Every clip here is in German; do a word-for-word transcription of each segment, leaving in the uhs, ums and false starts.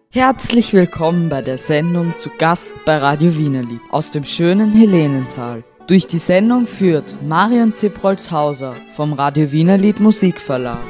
Herzlich willkommen bei der Sendung Zu Gast bei Radio Wienerlied aus dem schönen Helenental. Durch die Sendung führt Marion Zipprolz-Hauser vom Radio Wienerlied Musikverlag.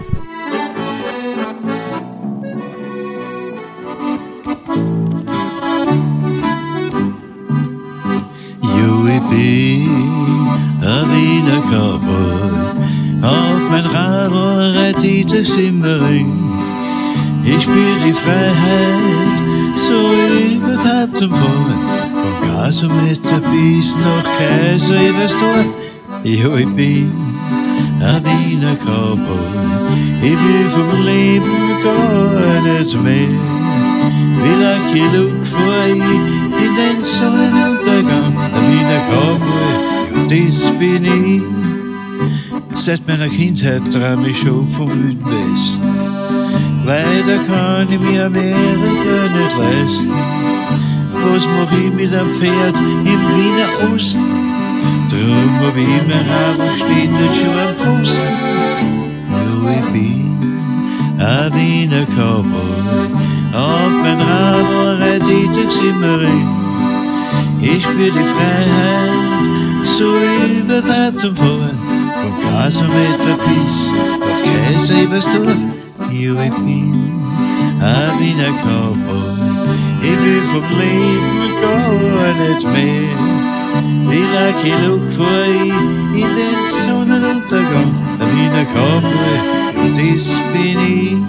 Jo, ich bin ein Wiener Cowboy, auf mein Radl reit ich durch Simmering. Ich spür die Freiheit, so übertat zum Fahren, vom Gasometer bis nach Kaiser Eberstor. Jo, ich bin ein Wiener Cowboy, ich will vom Leben gar nicht mehr. Wie Lucky Luke fahr ich in den Sonnenuntergang, ein Wiener Cowboy, das bin ich. Seit meiner Kindheit träum ich schon vom Wilden Westen. Weiter kann ich mir Amerika nicht leisten. Was mach ich mit einem Pferd im Wiener Osten? Drum hab ich mein Radl steht nicht schon am Pfosten. Jo, ich bin ein Wiener Cowboy, auf mein Radl reit ich durch Simmering. Ich spür die Freiheit, so übertat zum Fahren, vom Gasometer bis auf Kaiser Eberstor. Jo, ich bin ein Wiener Cowboy, ich will vom Leben gar nicht mehr. Wie Lucky Luke fahr ich in den Sonnenuntergang, ein Wiener Cowboy, und das bin ich.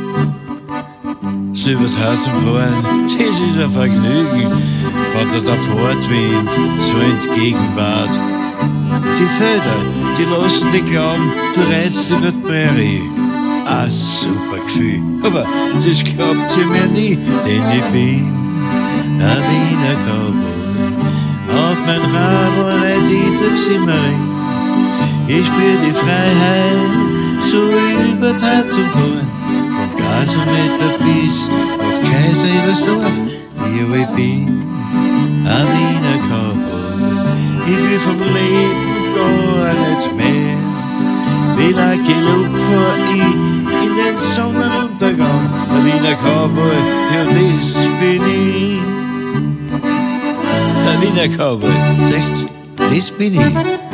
So übers Haus fahren, das ist ein Vergnügen, wenn da der Fortwind so entgegenwart. Die Felder, die lassen dich glauben, du reitst über die Prärie. Ah, super Gefühl, aber das glaubt sie mir nie, denn ich bin ein Wiener Cowboy, auf mein Radl reit ich durch Simmering. Ich spür die Freiheit, so übertat zum Fahren, vom Gasometer bis auf Kaiser Eberstor. Jo, ich bin ein Wiener Cowboy, ich will vom Leben gar nicht mehr. Wie Lucky Luke fahr ich in den Sonnenuntergang, ein Wiener Cowboy, ja das bin ich. Ein Wiener Cowboy, seht, das bin ich.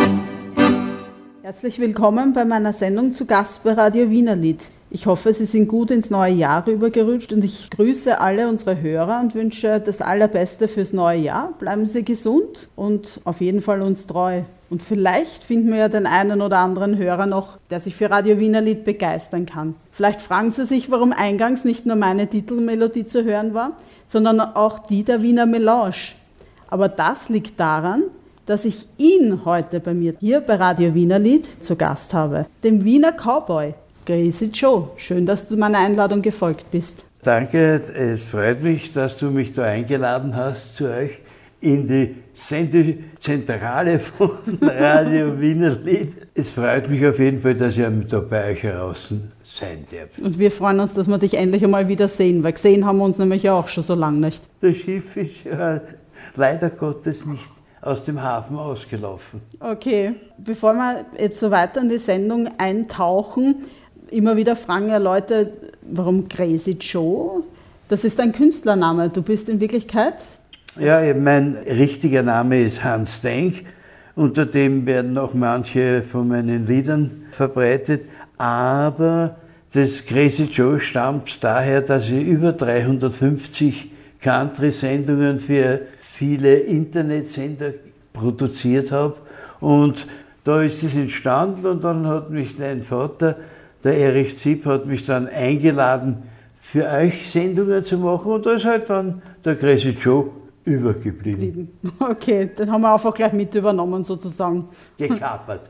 Herzlich willkommen bei meiner Sendung Zu Gast bei Radio Wienerlied. Ich hoffe, Sie sind gut ins neue Jahr rübergerutscht und ich grüße alle unsere Hörer und wünsche das Allerbeste fürs neue Jahr. Bleiben Sie gesund und auf jeden Fall uns treu. Und vielleicht finden wir ja den einen oder anderen Hörer noch, der sich für Radio Wienerlied begeistern kann. Vielleicht fragen Sie sich, warum eingangs nicht nur meine Titelmelodie zu hören war, sondern auch die der Wiener Melange. Aber das liegt daran, dass ich ihn heute bei mir hier bei Radio Wienerlied zu Gast habe, dem Wiener Cowboy. Crazy Joe, schön, dass du meiner Einladung gefolgt bist. Danke, es freut mich, dass du mich da eingeladen hast zu euch in die Sendezentrale von Radio Wienerlied. Es freut mich auf jeden Fall, dass ich da bei euch draußen sein darf. Und wir freuen uns, dass wir dich endlich einmal wieder sehen, weil gesehen haben wir uns nämlich ja auch schon so lange nicht. Das Schiff ist ja leider Gottes nicht aus dem Hafen ausgelaufen. Okay, bevor wir jetzt so weiter in die Sendung eintauchen, immer wieder fragen ja Leute, warum Crazy Joe? Das ist ein Künstlername. Du bist in Wirklichkeit? Ja, mein richtiger Name ist Hans Denk. Unter dem werden auch manche von meinen Liedern verbreitet. Aber das Crazy Joe stammt daher, dass ich über dreihundertfünfzig Country-Sendungen für viele Internetsender produziert habe. Und da ist es entstanden und dann hat mich dein Vater, der Erich Zipp, hat mich dann eingeladen, für euch Sendungen zu machen und da ist halt dann der Crazy Joe übergeblieben. Okay, dann haben wir einfach gleich mit übernommen sozusagen. Gekapert.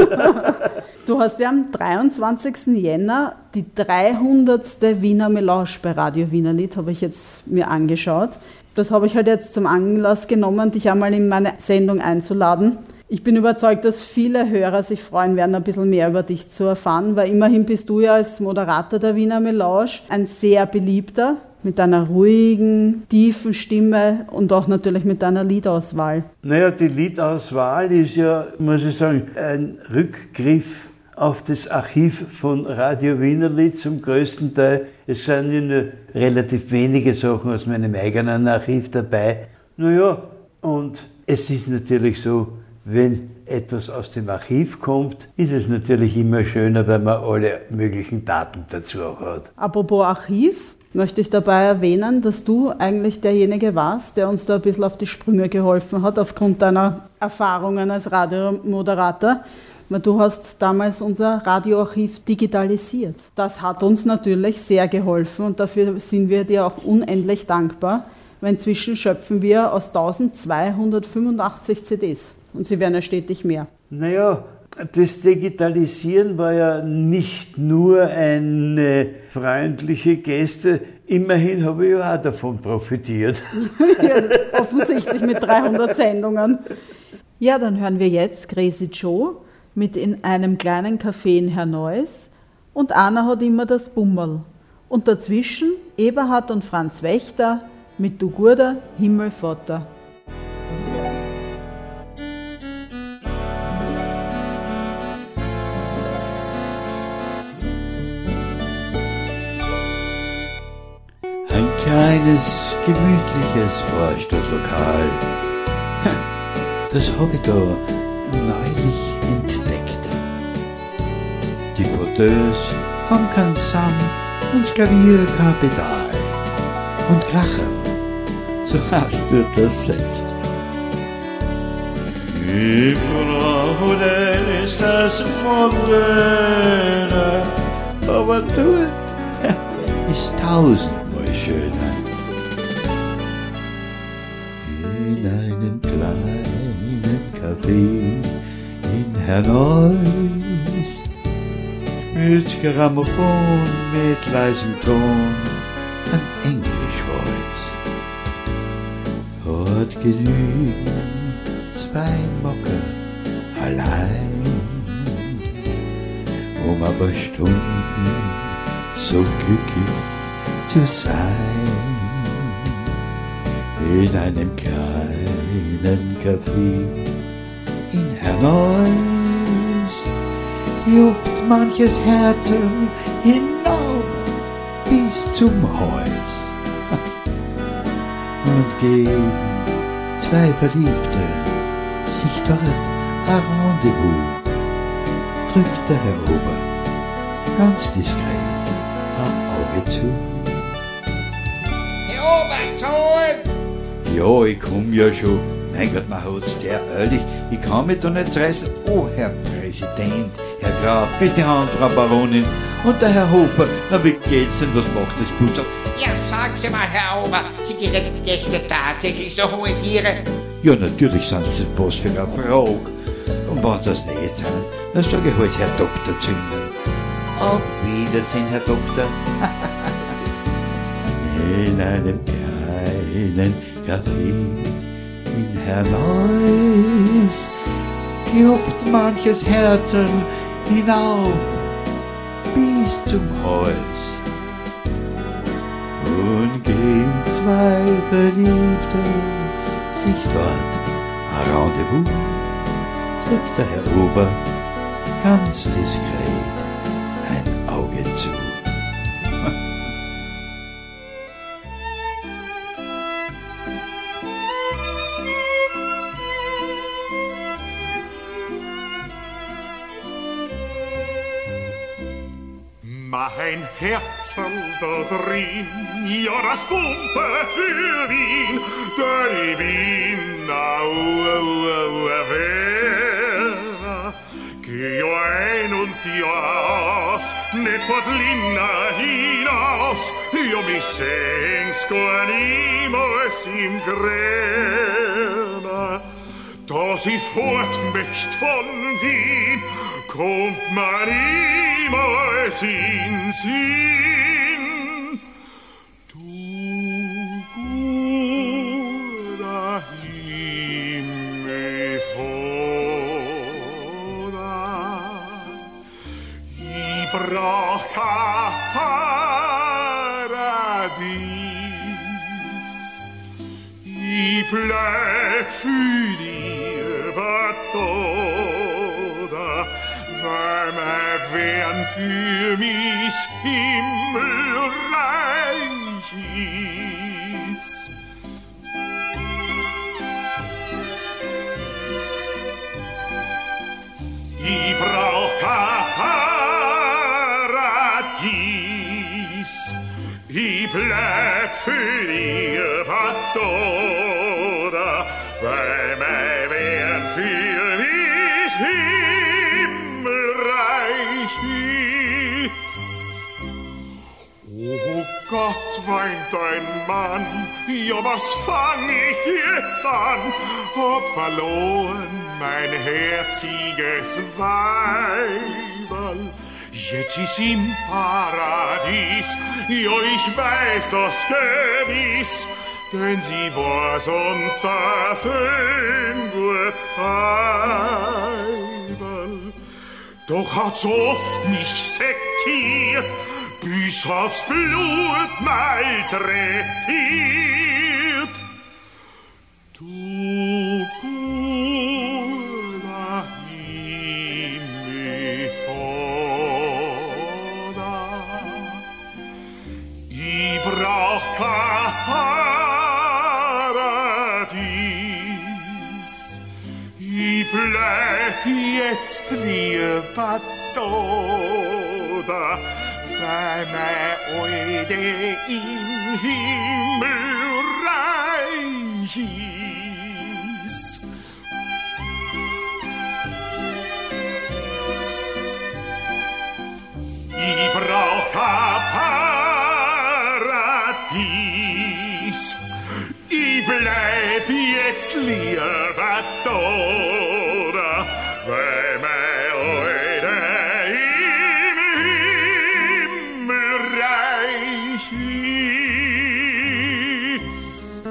Du hast ja am dreiundzwanzigsten Jänner die dreihundertste Wiener Melange bei Radio Wienerlied, habe ich jetzt mir angeschaut. Das habe ich halt jetzt zum Anlass genommen, dich einmal in meine Sendung einzuladen. Ich bin überzeugt, dass viele Hörer sich freuen werden, ein bisschen mehr über dich zu erfahren, weil immerhin bist du ja als Moderator der Wiener Melange ein sehr beliebter, mit deiner ruhigen, tiefen Stimme und auch natürlich mit deiner Liedauswahl. Naja, die Liedauswahl ist ja, muss ich sagen, ein Rückgriff auf das Archiv von Radio Wienerlied zum größten Teil. Es sind ja nur relativ wenige Sachen aus meinem eigenen Archiv dabei. Naja, und es ist natürlich so, wenn etwas aus dem Archiv kommt, ist es natürlich immer schöner, wenn man alle möglichen Daten dazu auch hat. Apropos Archiv, möchte ich dabei erwähnen, dass du eigentlich derjenige warst, der uns da ein bisschen auf die Sprünge geholfen hat, aufgrund deiner Erfahrungen als Radiomoderator. Weil du hast damals unser Radioarchiv digitalisiert. Das hat uns natürlich sehr geholfen und dafür sind wir dir auch unendlich dankbar, weil inzwischen schöpfen wir aus eintausendzweihundertfünfundachtzig C Ds und sie werden ja stetig mehr. Naja, das Digitalisieren war ja nicht nur eine freundliche Geste, immerhin habe ich ja auch davon profitiert. Ja, offensichtlich mit dreihundert Sendungen. Ja, dann hören wir jetzt Crazy Joe mit In einem kleinen Café in Herneues und Anna hat immer das Bummerl. Und dazwischen Eberhard und Franz Wächter mit Du guter Himmelvater. Ein kleines, gemütliches Vorstadtlokal. Das habe ich da neulich entdeckt. Die Porteus haben keinen Samt und das Klavier kein Pedal. Und Krachen, so heißt nur das Sekt. Im Hotel ist das Wunderbar, aber dort ist tausendmal schöner. In einem kleinen Café in Herneues, mit Grammophon, mit leisem Ton, ein Englischwalz. Hat genügend zwei Mocker allein, um ein paar Stunden so glücklich zu sein. In einem kleinen Café in Herneues juckt manches Herz hinauf bis zum Haus. Und geben zwei Verliebte sich dort ein Rendezvous, drückt der Herr Ober ganz diskret ein Auge zu. Herr Ober, zahlen! Ja, ich komm ja schon. Mein Gott, man hat's der ehrlich. Ich kann mich doch nicht reißen. Oh, Herr Präsident, Herr Graf, bitte die Hand, Frau Baronin. Und der Herr Hofer, na wie geht's denn, was macht das Putzer? Ja, sagen Sie mal, Herr Ober, sind Ihre Gäste tatsächlich so hohe Tiere? Ja, natürlich sind das bloß für eine Frage. Und wenn sie das nicht sind, dann sage ich halt Herr Doktor zu Ihnen. Auf Wiedersehen, Herr Doktor. In einem kleinen Café in Herneues juckt manches Herzl hinauf bis zum Hals. Und gehen zwei Verliebte sich dort ein Rendezvous, drückt der Herr Ober ganz diskret ein Auge zu. Mein Herzl da drin, ja das pumpet für Wien, denn ich bin au, au, au, Werner. Geh ja ein und ja aus, nicht vor die Linna hinaus, ja mich sehen's gar niemals im Gräner. Dass ich fort möcht von Wien, kommt man niemals in Sinn. Du guter Himmelvater, ich brauch kein Paradies, ich bleib für dir, but weil mein wären für mich himmelreich ist. Ich brauch kein Paradies, ich bleib für lieber da, weil mein Wert für mich himmelreich ist. Oh Gott, weint ein Mann, ja was fang ich jetzt an? Hab verloren mein herziges Weiberl. Jetzt ist im Paradies, ja ich weiß das gewiss, denn sie war sonst das Schöngutsweiberl. Doch hat's oft mich sekiert, bis aufs Blut malträtiert. Du guter Himmelvater, ich brauch kein Paradies, ich bleib jetzt lieber da, weil mein Alte im Himmelreich ist. Ich brauch kein Paradies, ich bleib jetzt lieber da, weil mein Alte im Himmelreich ist.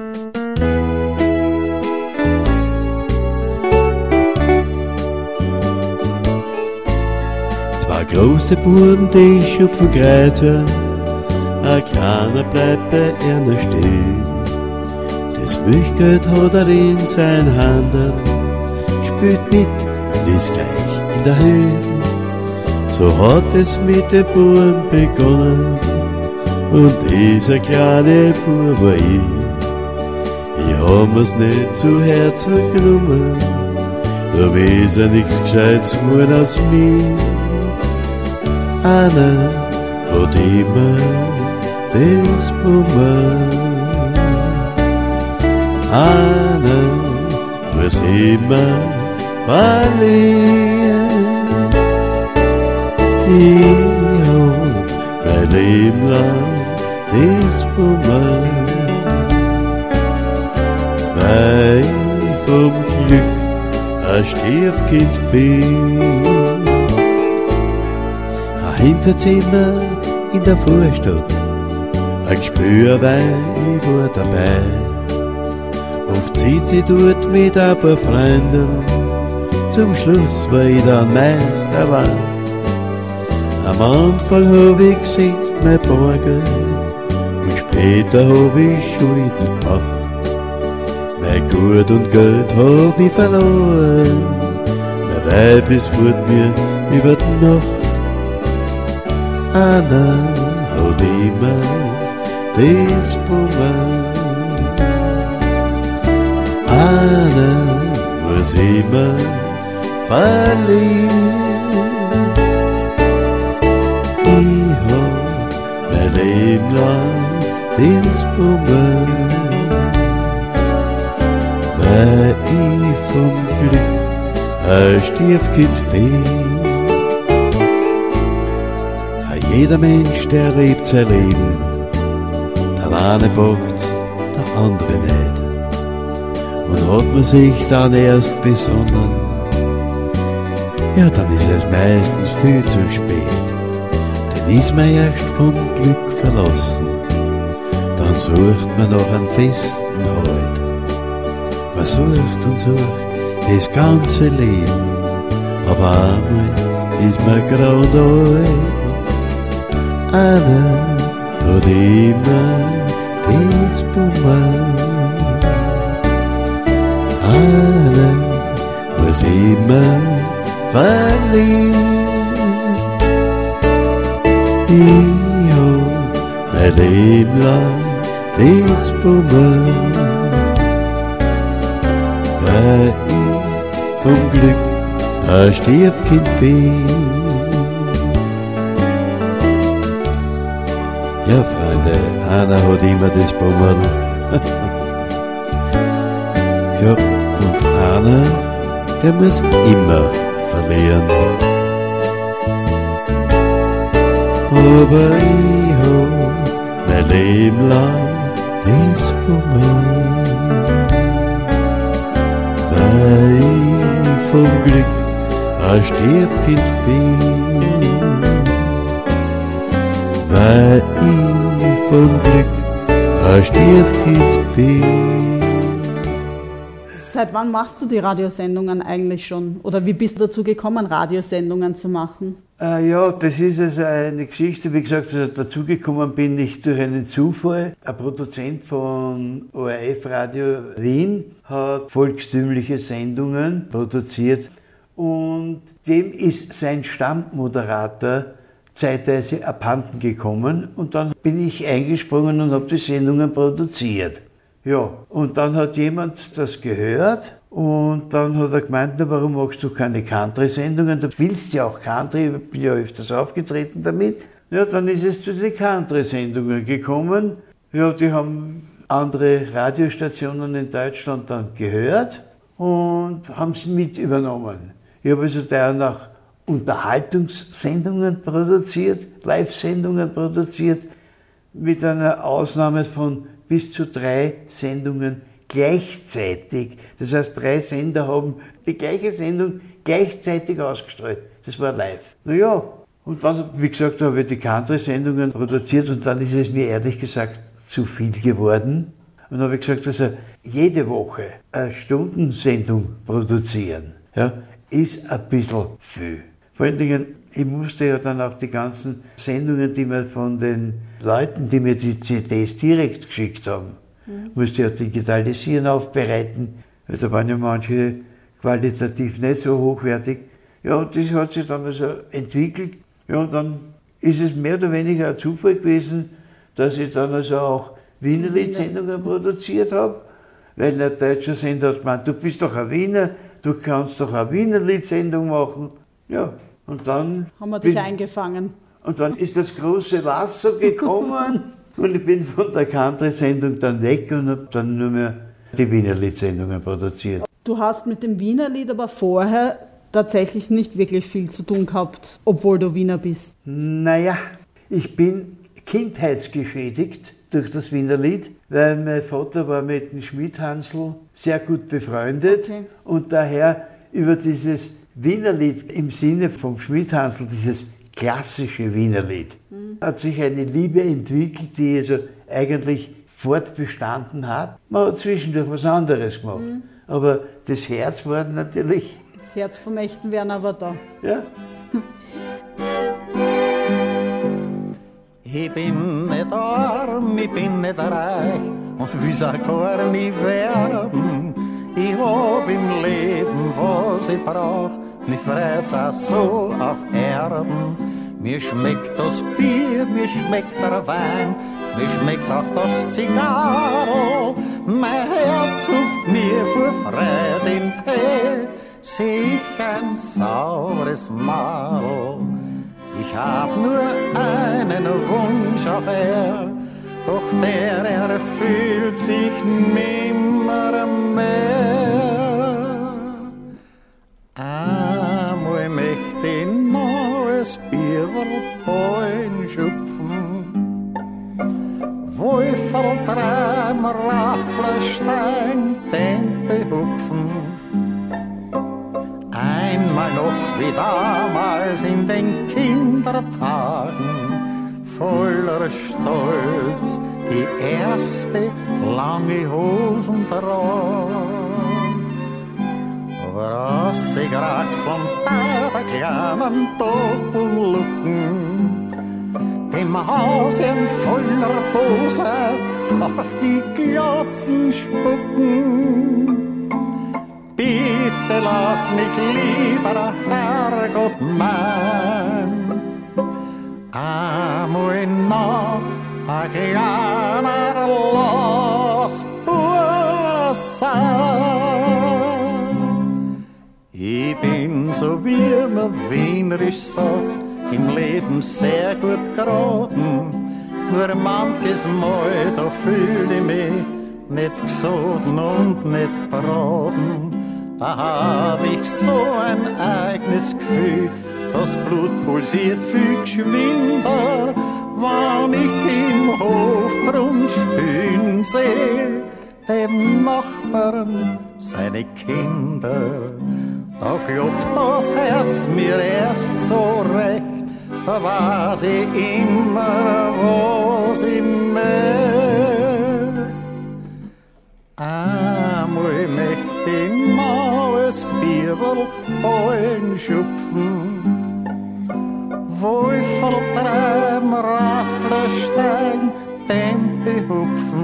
Zwei große Buben, die schupfen Kreuzern, ein kleiner bleibt bei einer stehen. Das Milchgeld hat er in sein Handel, spielt mit und ist gleich in der Höhe. So hat es mit dem Buben begonnen und dieser kleine Bub war ich. Ich hab mir's nicht zu Herzen genommen, da weiß er nichts Gescheites geworden aus mir. Einer hat immer das Buben, einer muss immer verlieren. Ich hab mein Leben lang das Buben, weil ich vom Glück ein Stiefkind bin. Ein Hinterzimmer in der Vorstadt, ein Gespür, weil ich war dabei. Oft sieht sie dort mit ein paar Freunden, zum Schluss war ich dann meist dabei. Am Anfang hab ich gesetzt mein Bargeld und später hab ich Schulden gemacht. Mein Gut und Geld hab ich verloren, mein Weib ist fort mir über die Nacht. Einer hat immer das Buben, einer muss immer verlieren. Ich hab mein Leben lang das Buben, weil ich vom Glück ein Stiefkind bin. Jeder Mensch, der lebt sein Leben, der eine bockt's, der andere nicht. Und hat man sich dann erst besonnen, ja, dann ist es meistens viel zu spät. Dann ist man erst vom Glück verlassen, dann sucht man nach einem festen Halt. Man sucht und sucht das ganze Leben, aber einmal ist man grau und alt. Einer hat immer das Buben, einer muss immer verlieren. ich hab mein Leben lang das Bummern, weil ich vom Glück ein Stiefkind bin. Ja, Freunde, einer hat immer das Bummern. Ja, und einer, der muss immer verlieren. Aber ich hab mein Leben lang das Bummern, weil ich vom Glück ein Stiefkind bin. Weil ich vom Glück ein Stiefkind bin. Seit wann machst du die Radiosendungen eigentlich schon? Oder wie bist du dazu gekommen, Radiosendungen zu machen? Äh, ja, das ist also eine Geschichte, wie gesagt, also dazugekommen bin ich durch einen Zufall. Ein Produzent von O R F Radio Wien hat volkstümliche Sendungen produziert und dem ist sein Stammmoderator zeitweise abhanden gekommen und dann bin ich eingesprungen und habe die Sendungen produziert. Ja, und dann hat jemand das gehört und dann hat er gemeint, na, warum machst du keine Country-Sendungen? Du willst ja auch Country, ich bin ja öfters aufgetreten damit. Ja, dann ist es zu den Country-Sendungen gekommen. Ja, die haben andere Radiostationen in Deutschland dann gehört und haben es mit übernommen. Ich habe also danach Unterhaltungssendungen produziert, Live-Sendungen produziert, mit einer Ausnahme von bis zu drei Sendungen gleichzeitig. Das heißt, drei Sender haben die gleiche Sendung gleichzeitig ausgestrahlt. Das war live. Naja, und dann, wie gesagt, habe ich die Country-Sendungen produziert und dann ist es mir ehrlich gesagt zu viel geworden. Und dann habe ich gesagt, also jede Woche eine Stundensendung produzieren, ja, ist ein bisschen viel. Vor allen Dingen, ich musste ja dann auch die ganzen Sendungen, die mir von den Leuten, die mir die C Ds direkt geschickt haben, mhm. musste ja digitalisieren, aufbereiten. Da waren ja manche qualitativ nicht so hochwertig. Ja, und das hat sich dann also entwickelt. Ja, und dann ist es mehr oder weniger ein Zufall gewesen, dass ich dann also auch Wienerlied-Sendungen produziert habe, weil ein deutscher Sender hat gemeint, du bist doch ein Wiener, du kannst doch eine Wienerlied-Sendung machen. Ja, und dann haben wir dich bin, eingefangen. Und dann ist das große Lasso gekommen und ich bin von der Country-Sendung dann weg und habe dann nur mehr die Wienerlied-Sendungen produziert. Du hast mit dem Wienerlied aber vorher tatsächlich nicht wirklich viel zu tun gehabt, obwohl du Wiener bist. Naja, ich bin kindheitsgeschädigt durch das Wienerlied, weil mein Vater war mit dem Schmidt-Hansl sehr gut befreundet, okay. Und daher über dieses Wienerlied im Sinne vom Schmidt-Hansl, dieses klassische Wienerlied, mhm. hat sich eine Liebe entwickelt, die also eigentlich fortbestanden hat. Man hat zwischendurch was anderes gemacht, mhm. aber das Herz war natürlich... Das Herz vom echten Werner war da. Ja. Ich bin nicht arm, ich bin nicht reich und will's auch gar nicht werden. Ich hab im Leben, was ich brauch, mich freut's auch so auf Erden. Mir schmeckt das Bier, mir schmeckt der Wein, mir schmeckt auch das Zigarro. Mein Herz ruft mir vor Freude im Tee, seh ich ein saures Mal. Ich hab nur einen Wunsch auf Erd, doch der erfüllt sich nimmer mehr. Einmal möcht ich noch ein Bierwelbein schupfen, Wolferl treiben, Rafflerstein, den behupfen. Einmal noch wie damals in den Kindertagen, voller Stolz die erste lange Hosen trag. Was ich Achseln bei der kleinen Doppellucken, dem Haus in voller Pose auf die Glotzen spucken. Bitte lass mich lieber, Herrgott mein, mein Name, ein kleiner Losbur sein. Ich bin, so wie man wienerisch sagt, im Leben sehr gut geraten. Nur manches Mal, da fühl ich mich nicht gesotten und nicht braten. Da hab ich so ein eigenes Gefühl, das Blut pulsiert viel geschwinder, wann ich im Hof drum spülen seh, dem Nachbarn seine Kinder. Da klopft das Herz mir erst so recht, da weiß ich immer, was ich möcht. Einmal möcht ich mal ein Bierl einschupfen, Wolferl treiben, Raffler steigen, Tempe hupfen.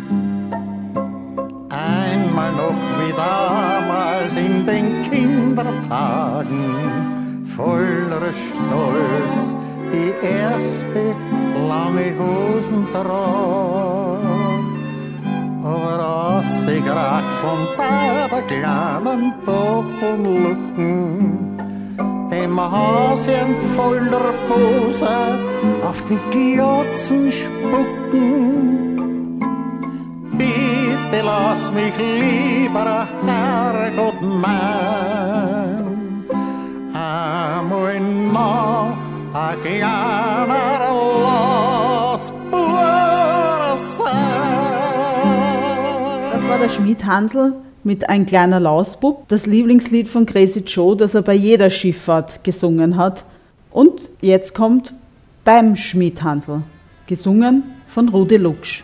Einmal noch wie damals in den Kindertagen, voller Stolz die erste lange Hosen trag. Aber aus sich Achseln bei der kleinen Tochter Lucken, dem Häuschen voller Pose auf die Glotzen spucken. Bitte lass mich lieber, Herrgott mein, einmal noch ein kleiner Lausbur sein. Das war der Schmied Hansl mit Ein kleiner Lausbub, das Lieblingslied von Crazy Joe, das er bei jeder Schifffahrt gesungen hat. Und jetzt kommt Beim Schmied Hansl, gesungen von Rudi Luksch.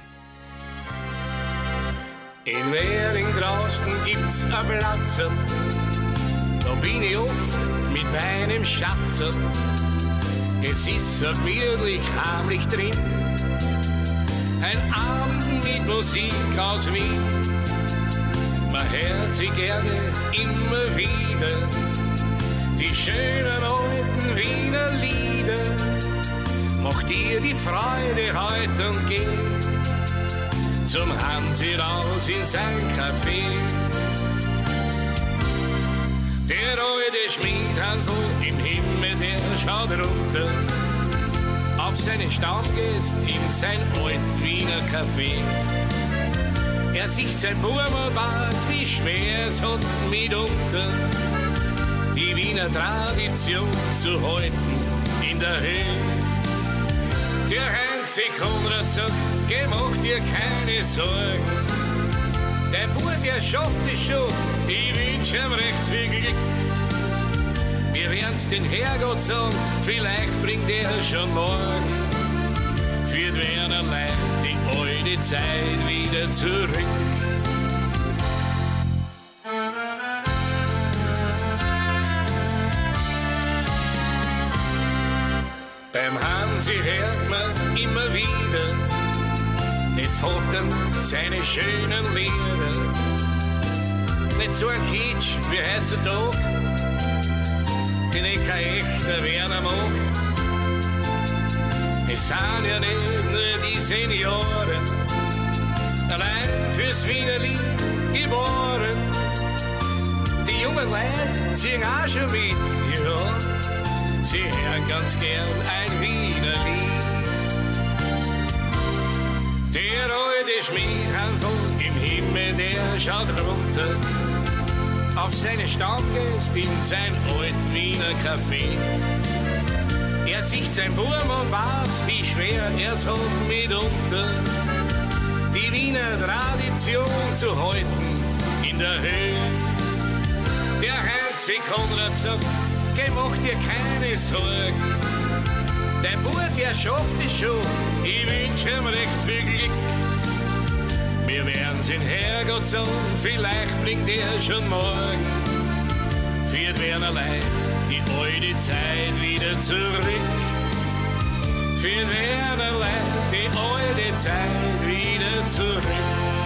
In Währing draußen gibt's a Platz, da bin ich oft mit meinem Schatz. Es ist so gemütlich, heimlich drin, ein Abend mit Musik aus Wien. Man hört sie gerne immer wieder, die schönen alten Wiener Lieder. Macht dir die Freude heut und geh zum Hansi raus in sein Café. Der alte Schmied Hansl im Himmel, der schaut runter auf seine Stammgäste in sein alt Wiener Café. Er sieht sein Buben und weiß, wie schwer es hat mitunter, die Wiener Tradition zu halten in der Höhe. Der Heinz Konrad sagt, geh, mach dir keine Sorgen, der Bub, der schafft es schon, ich wünsch ihm recht viel Glück. Wir werden's den Herrgott sagen, vielleicht bringt er schon morgen für die Wiener Leute die alte Zeit wieder zurück. Beim Hansi hört man immer wieder den Vater seine schönen Lieder. Nicht so ein Kitsch wie heutzutage, den ich kein echter Werner mag. Es sind ja nicht nur die Senioren, allein fürs Wienerlied geboren. Die jungen Leute ziehen auch schon mit, ja. Sie hören ganz gern ein Wiener Lied. Der alte Schmied Hansl im Himmel, der schaut runter auf seine Stammgäste in sein alt Wiener Café. Er sieht sein Buben und weiß, wie schwer er's hat mitunter, die Wiener Tradition zu halten in der Höhe. Der Heinz Konrad sagt, geh, mach dir keine Sorgen, der Bub, der schafft es schon, ich wünsch ihm recht viel Glück. Wir werden's in Herrgott sagen, vielleicht bringt er schon morgen für die Wiener Leute die alte Zeit wieder zurück. Für die Wiener Leute die alte Zeit wieder zurück.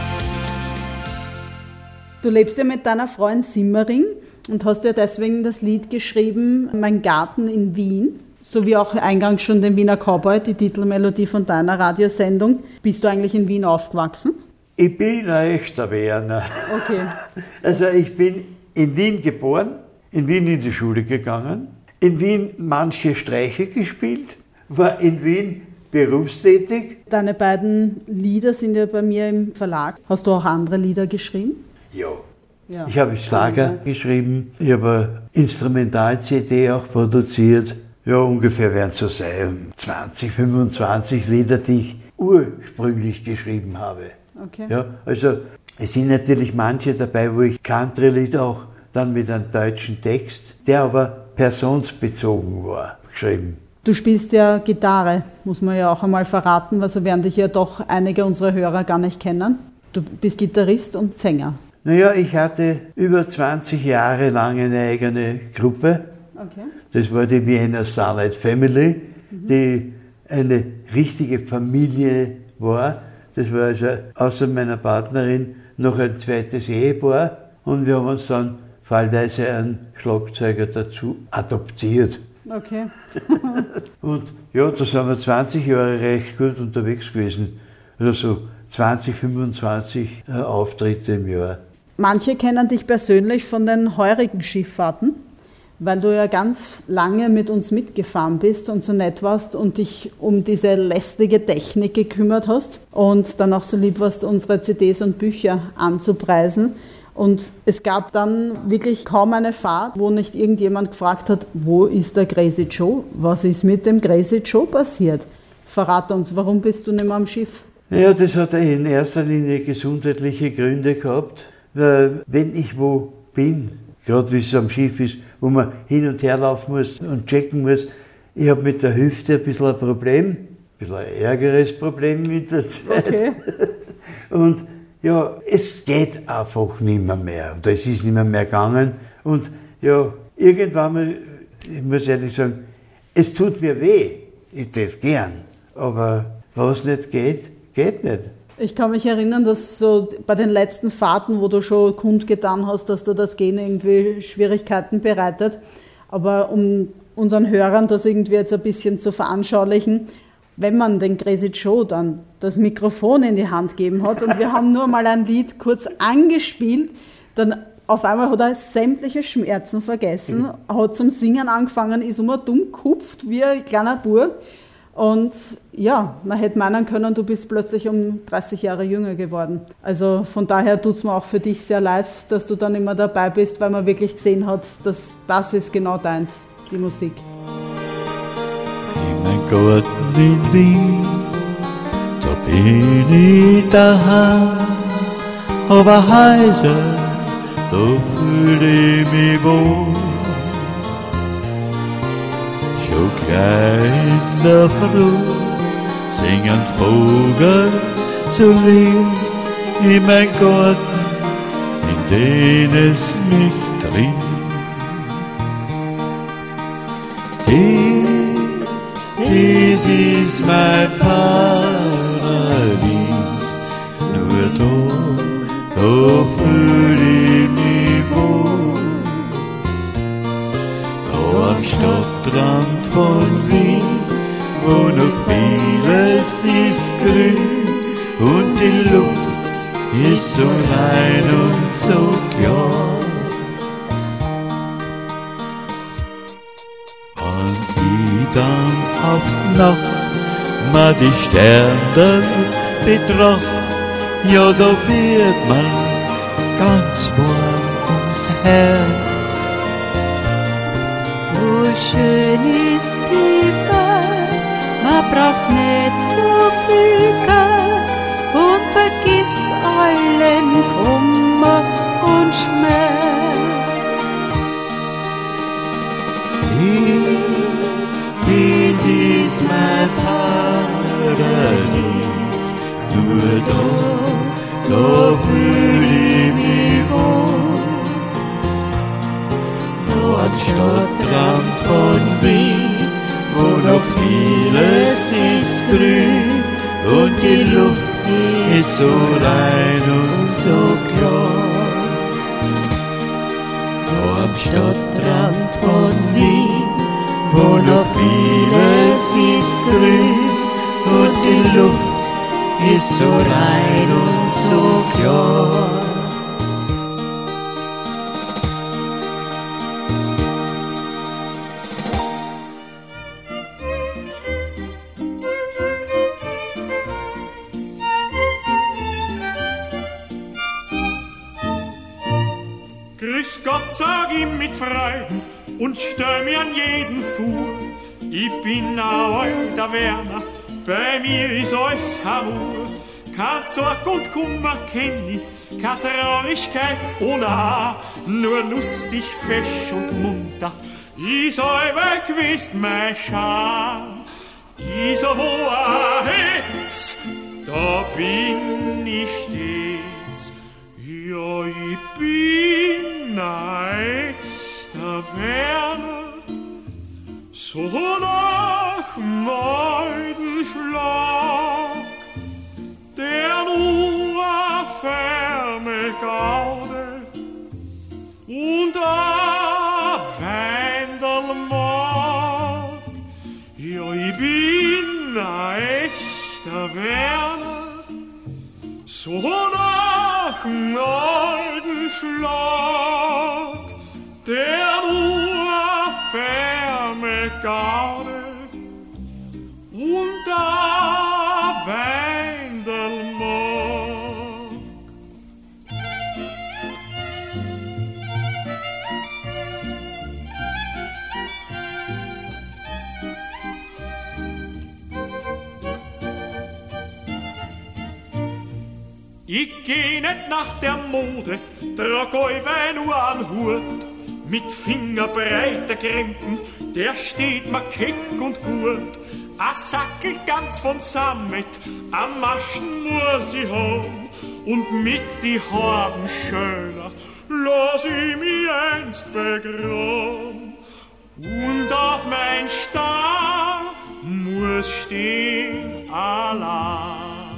Du lebst ja mit deiner Frau in Simmering und hast ja deswegen das Lied geschrieben, Mein Garten in Wien. So wie auch eingangs schon den Wiener Cowboy, die Titelmelodie von deiner Radiosendung. Bist du eigentlich in Wien aufgewachsen? Ich bin ein echter Wiener. Okay. Also ich bin in Wien geboren, in Wien in die Schule gegangen, in Wien manche Streiche gespielt, war in Wien berufstätig. Deine beiden Lieder sind ja bei mir im Verlag. Hast du auch andere Lieder geschrieben? Ja. Ja. Ich habe Schlager geschrieben, ich habe Instrumental-C D auch produziert. Ja, ungefähr werden es so sein, zwanzig, fünfundzwanzig Lieder, die ich ursprünglich geschrieben habe. Okay. Ja, also es sind natürlich manche dabei, wo ich Country-Lieder auch dann mit einem deutschen Text, der aber personsbezogen war, geschrieben. Du spielst ja Gitarre, muss man ja auch einmal verraten, weil so werden dich ja doch einige unserer Hörer gar nicht kennen. Du bist Gitarrist und Sänger. Naja, ich hatte über zwanzig Jahre lang eine eigene Gruppe. Okay. Das war die Vienna Starlight Family, mhm. die eine richtige Familie war. Das war also außer meiner Partnerin noch ein zweites Ehepaar und wir haben uns dann fallweise einen Schlagzeuger dazu adoptiert. Okay. Und ja, da sind wir zwanzig Jahre recht gut unterwegs gewesen. Also so zwanzig, fünfundzwanzig äh, Auftritte im Jahr. Manche kennen dich persönlich von den heurigen Schifffahrten, weil du ja ganz lange mit uns mitgefahren bist und so nett warst und dich um diese lästige Technik gekümmert hast und dann auch so lieb warst, unsere C Ds und Bücher anzupreisen. Und es gab dann wirklich kaum eine Fahrt, wo nicht irgendjemand gefragt hat, wo ist der Crazy Joe? Was ist mit dem Crazy Joe passiert? Verrate uns, warum bist du nicht mehr am Schiff? Ja, das hat in erster Linie gesundheitliche Gründe gehabt. Weil wenn ich wo bin, gerade wie es am Schiff ist, wo man hin und her laufen muss und checken muss, ich habe mit der Hüfte ein bisschen ein Problem, ein bisschen ein ärgeres Problem mit der Zeit. Okay. Und ja, es geht einfach nicht mehr mehr. Und es ist nicht mehr, mehr gegangen. Und ja, irgendwann mal, ich muss ehrlich sagen, es tut mir weh. Ich tue es gern. Aber was nicht geht, geht nicht. Ich kann mich erinnern, dass so bei den letzten Fahrten, wo du schon kundgetan hast, dass dir das Gehen irgendwie Schwierigkeiten bereitet. Aber um unseren Hörern das irgendwie jetzt ein bisschen zu veranschaulichen, wenn man den Crazy Joe dann das Mikrofon in die Hand gegeben hat und wir haben nur mal ein Lied kurz angespielt, dann auf einmal hat er sämtliche Schmerzen vergessen, hat zum Singen angefangen, ist immer dumm gekupft wie ein kleiner Bub. Und ja, man hätte meinen können, du bist plötzlich um dreißig Jahre jünger geworden. Also von daher tut es mir auch für dich sehr leid, dass du dann immer dabei bist, weil man wirklich gesehen hat, dass das ist genau deins, die Musik. In mein Garten in Wien, da bin ich daheim, aber heiser, da fühle ich mich wohl. Schon klein in der Früh singen Vogel so lieb in mein Garten, in den es mich trinkt. Dies, dies ist mein Paradies, nur da, da fühl ich mich wohl. Da am Stadtrand von Wien, wo noch vieles ist grün und die Luft ist so rein und so klar. Und wie dann auf Nacht mal die Sterne betracht, ja da wird man ganz warm ums Herz. So schön ist die Welt, man braucht nicht so viel Geld und vergisst allen Kummer und Schmerz. Dies, dies ist mein Paradies, nur da, da fühl ich mich wohl. Am Stadtrand von Wien, wo noch vieles ist grün und die Luft ist so rein und so klar. Da am Stadtrand von Wien, und noch vieles ist grün und die Luft ist so rein und so klar. Grüß Gott, sag ihm mit Freuden und stell mir an jeden Fuhr. Ich bin ein alter Werner, bei mir ist alles Hamur. Kein Sorg und Kummer kenn ich, keine Traurigkeit ohne Haar, nur lustig, fesch und munter, ist allweil gewesen mein Charme. Is er wo er hetz, da bin ich stets. Ja, ich bin ein echter Werner, so nach dem alten Schlag, der nur a Ferme gaudet und a Weindel mag. Ja, ich bin ein echter Werner, so nach dem alten Schlag, der nur a Ferme gaudet und a Weindel mag. Ich geh nicht nach der Mode, trag allweil nur an Hut. Mit fingerbreiter Krempen, der steht mir keck und gut. A Sackel ganz von Sammet, am Maschen muss ich haben. Und mit die Harben schöner, lass ich mich einst begraben. Und auf mein Stab muss stehen allein.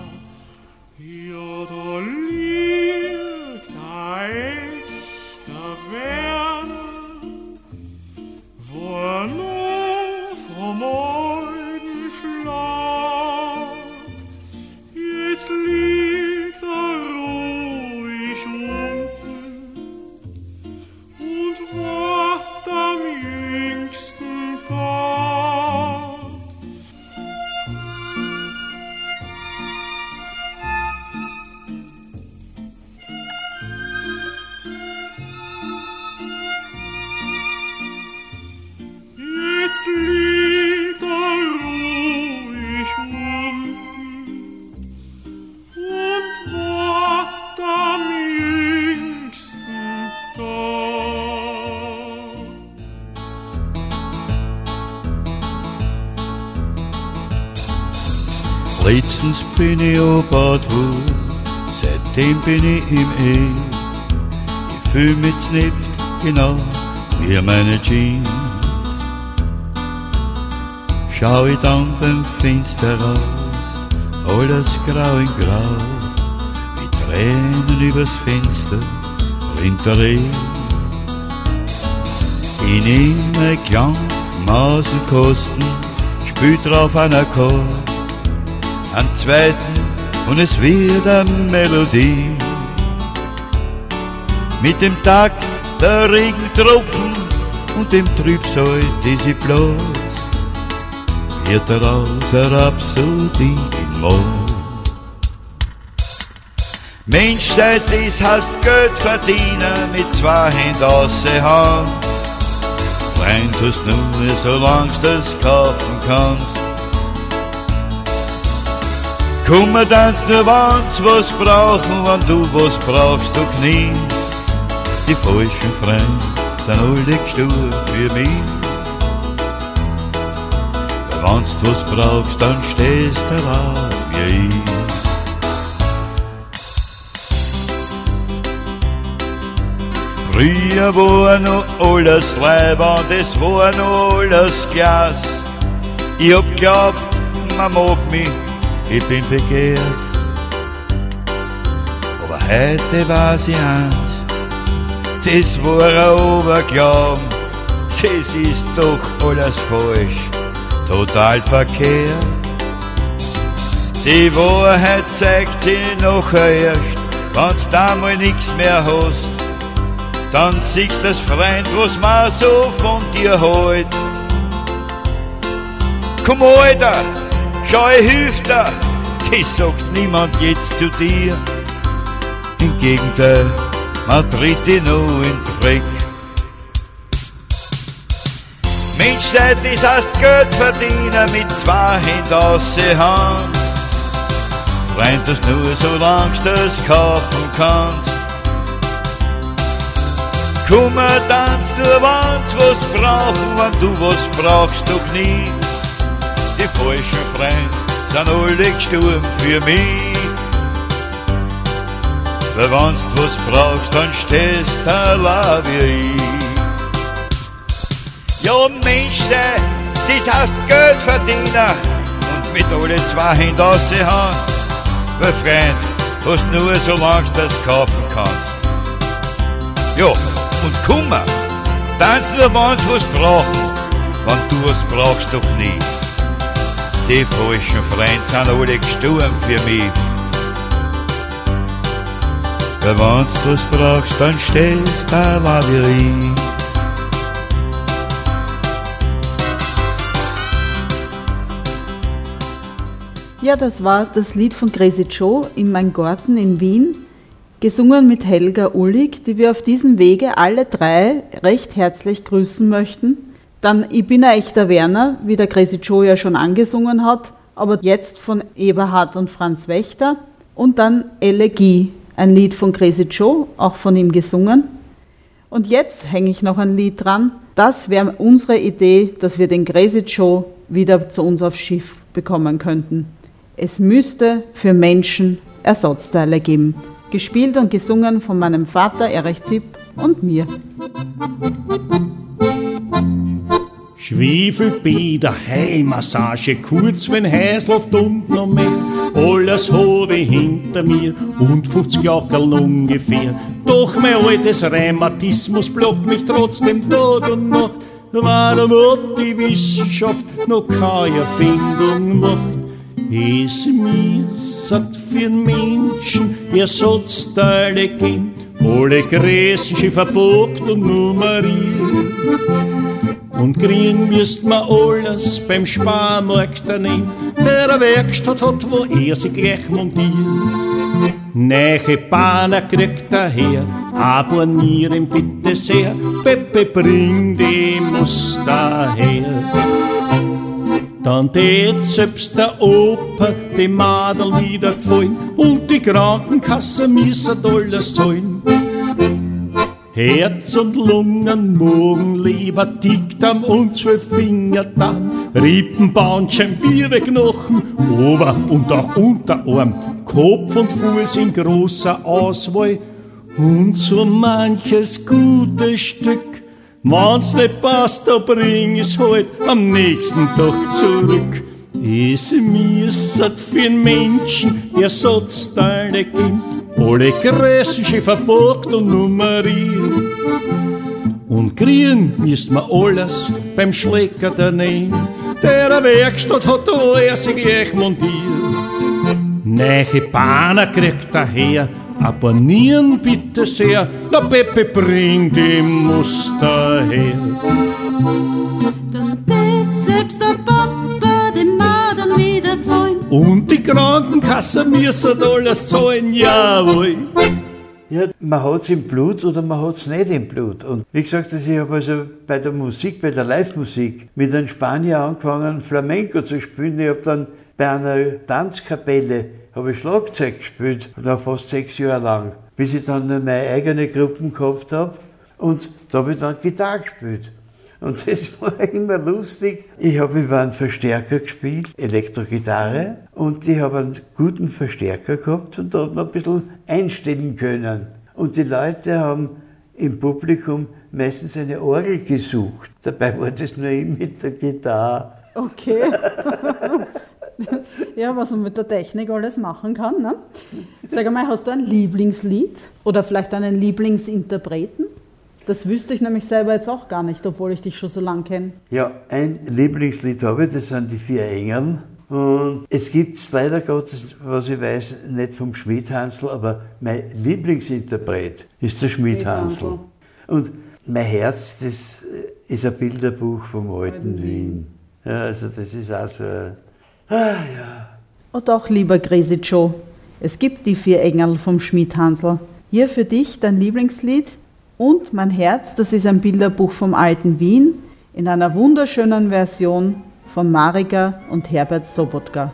Ja, da liegt ein echter Werner, wo er noch vom alten Schlag. Jetzt liegt er ruhig unten und wart am jüngsten Tag. Jetzt liegt er ruhig unten und wart am jüngsten Tag. Letztens bin ich auf Badhof, seitdem bin ich im E. Ich fühl mich nicht genau wie meine Jeans. Schau ich dann beim Fenster raus, alles grau in grau, mit Tränen übers Fenster rinnt der Reh. Ich nehme Klampf, Maßenkosten, spiel drauf ein Akkord, am zweiten und es wird eine Melodie. Mit dem Takt der Regentropfen und dem Trübsal, die sie bloß, wird daraus eine Rhapsodie in Moll. Menschheit, das heißt Geld verdienen, mit zwei Händen außerhalb. Freund tust nur, solange du das kaufen kannst. Kummer tanz nur, wenn's was brauchen, wenn du was brauchst, du knie. Die falschen Freunde sind alle gestorben für mich. Wenn's du was brauchst, dann stehst du da wie ich. Früher war noch alles leibend, es war noch alles Glas. Ich hab glaubt, man mag mich, ich bin begehrt. Aber heute weiß ich eins, das war ein Oberglauben. das ist doch alles falsch, total verkehrt. Die Wahrheit zeigt sich nachher erst, wenn's da mal nix mehr hast. Dann siehst das Freund, was man so von dir halt. Komm Alter, schau, ich hilf dir, das sagt niemand jetzt zu dir. Im Gegenteil, man tritt dich noch in den Dreck. Menschheit, das heißt Geld verdienen mit zwei Händen aus der Hand. Freund, das nur solange du das kaufen kannst. Komm, tanz nur, wenn's was brauchen, wenn du was brauchst, doch nie. Die falschen Freunde sind alle gestorben für mich. Weil wenn's was brauchst, dann stehst du allein wie ich. Ja, Mensch, das heißt Geld verdienen und mit alle zwei Händen aus der Hand. Weil Freund, hast nur solange du das kaufen kannst. Ja, und Kummer, tanz nur, wenn's was brauchen, wenn du was brauchst, doch nie. Die falschen Freunde sind alle gestorben für mich. Weil wenn's was brauchst, dann stehst du allein wie ich. Ja, das war das Lied von Crazy Joe in Mein Garten in Wien, gesungen mit Helga Ullig, die wir auf diesem Wege alle drei recht herzlich grüßen möchten. Dann Ich bin ein echter Werner, wie der Crazy Joe ja schon angesungen hat, aber jetzt von Eberhard und Franz Wächter. Und dann Elegie, ein Lied von Crazy Joe, auch von ihm gesungen. Und jetzt hänge ich noch ein Lied dran. Das wäre unsere Idee, dass wir den Crazy Joe wieder zu uns aufs Schiff bekommen könnten. Es müsste für Menschen Ersatzteile geben. Gespielt und gesungen von meinem Vater Erich Zipp und mir. Schwefelbäder, Heimassage, kurz wenn Heißluft und noch mehr. Alles habe ich hinter mir und fünfzig Jahre ungefähr. Doch mein altes Rheumatismus blockt mich trotzdem Tag und Nacht. Warum hat die Wissenschaft noch keine Erfindung gemacht? Es müsste für Menschen Ersatzteile geben, alle Größen verpackt und nummeriert. Und kriegen müsst man alles beim Sparmarkt nehmen, der eine Werkstatt hat, wo er sich gleich montiert. Neue Bahner kriegt er her, abonnieren bitte sehr, Pepe bring die Muster her. Dann tät selbst der Opa dem Madel wieder gefallen und die Krankenkasse müssen alles zahlen. Herz und Lungen, Magen, Leber, Dickdarm und zwölf Fingerdarm, Rippen, Bandscheiben, Wirbelknochen, Ober- und auch Unterarm, Kopf und Fuß in großer Auswahl und so manches gute Stück. Wenn's nicht passt, da bring ich's halt am nächsten Tag zurück. Es müsste für den Menschen Ersatzteile geben, alle Größen schön verpackt und nummeriert. Und kriegen müsst man alles beim Schlecker daneben, der eine Werkstatt hat, da er sich gleich montiert. Neue Bahner kriegt er her, abonnieren bitte sehr, na Pepe bring die Muster her. Dann tät selbst der Papa dem Madel wieder gefallen. Und die Krankenkasse müssen alles zahlen, jawohl. Ja, man hat es im Blut oder man hat es nicht im Blut. Und wie gesagt, ich habe also bei der Musik, bei der Live-Musik mit einem Spanier angefangen, Flamenco zu spielen. Ich habe dann bei einer Tanzkapelle habe ich Schlagzeug gespielt, da fast sechs Jahre lang, bis ich dann meine eigene Gruppen gehabt habe und da habe ich dann Gitarre gespielt. Und das war immer lustig. Ich habe über einen Verstärker gespielt, Elektrogitarre, und ich habe einen guten Verstärker gehabt und da hat man ein bisschen einstellen können. Und die Leute haben im Publikum meistens eine Orgel gesucht. Dabei war das nur ich mit der Gitarre. Okay. Ja, was man mit der Technik alles machen kann. Ne? Sag einmal, hast du ein Lieblingslied oder vielleicht einen Lieblingsinterpreten? Das wüsste ich nämlich selber jetzt auch gar nicht, obwohl ich dich schon so lang kenne. Ja, ein Lieblingslied habe ich, das sind die vier Engel. Und es gibt leider Gottes, was ich weiß, nicht vom Schmidhansl, aber mein Lieblingsinterpret ist der Schmidhansl. Und mein Herz, das ist ein Bilderbuch vom alten Wien. Ja, also das ist auch so ein, ah, ja. Oh doch, lieber Crazy Joe, es gibt die vier Engel vom Schmidhansl. Hier für dich dein Lieblingslied und Mein Herz, das ist ein Bilderbuch vom alten Wien in einer wunderschönen Version von Marika und Herbert Sobotka.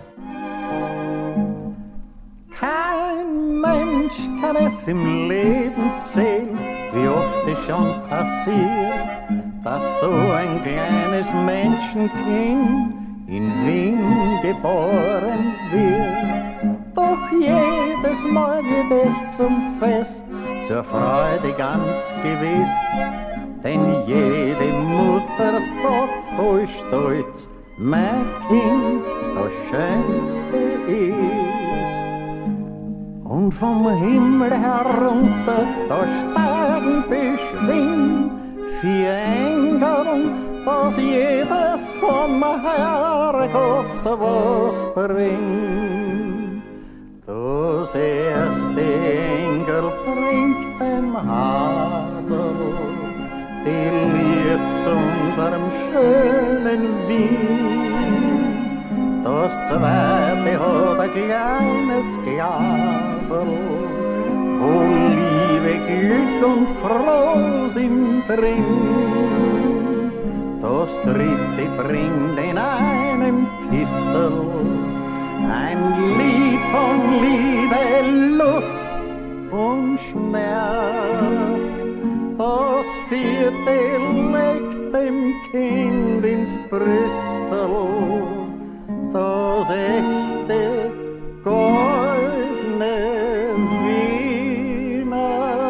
Kein Mensch kann es im Leben zählen, wie oft es schon passiert, dass so ein kleines Menschenkind in Wien geboren wird. Doch jedes Mal wird es zum Fest, zur Freude ganz gewiss, denn jede Mutter sagt voll Stolz, mein Kind, das Schönste ist. Und vom Himmel herunter, da steigen beschwingt vier Engel, dass jedes vom Herrgott was bringt. Das erste Engel bringt dem Hasel die Lied zu unserem schönen Wien. Das zweite hat ein kleines Glasel, wo Liebe, Glück und Frohsinn bringt. Das dritte bringt in einem Kistel ein Lied von Liebe, Lust und Schmerz. Das vierte legt dem Kind ins Brüstel das echte goldene Wiener